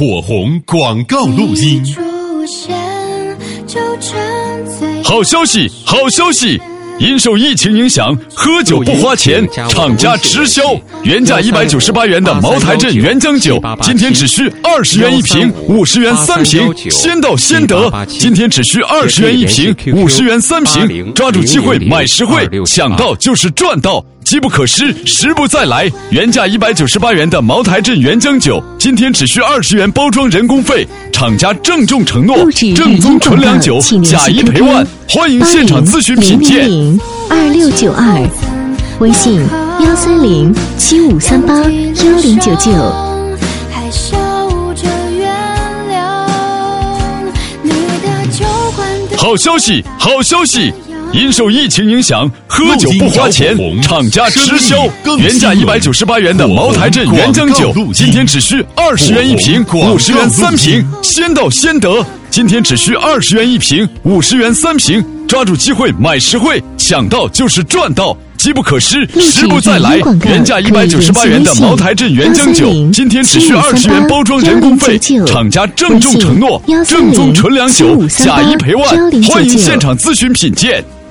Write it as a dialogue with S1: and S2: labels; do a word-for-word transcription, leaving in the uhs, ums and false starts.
S1: 火红广告录音。好消息，好消息！因受疫情影响，喝酒不花钱，厂家直销。原价一百九十八元的茅台镇原浆酒，今天只需二十元一瓶，五十元三瓶，先到先得。今天只需二十元一瓶，五十元三瓶，抓住机会买实惠，抢到就是赚到。机不可失，时不再来。原价一百九十八元的茅台镇原浆酒，今天只需二十元包装人工费。厂家郑重承诺，正宗纯粮酒，假一赔万。欢迎现场咨询品鉴。
S2: 二六九二，微信幺三零七五三八幺零九九。
S1: 好消息，好消息！因受疫情影响，喝酒不花钱，厂家直销。原价一百九十八元的茅台镇原浆酒，今天只需二十元一瓶，五十元三瓶，先到先得。今天只需二十元一瓶，五十元三瓶，抓住机会买实惠，抢到就是赚到。机不可失，时不再来。原价一百九十八元的茅台镇原浆酒，今天只需二十元包装人工费。厂家郑重承诺，正宗纯粮酒，假一赔万。欢迎现场咨询品鉴。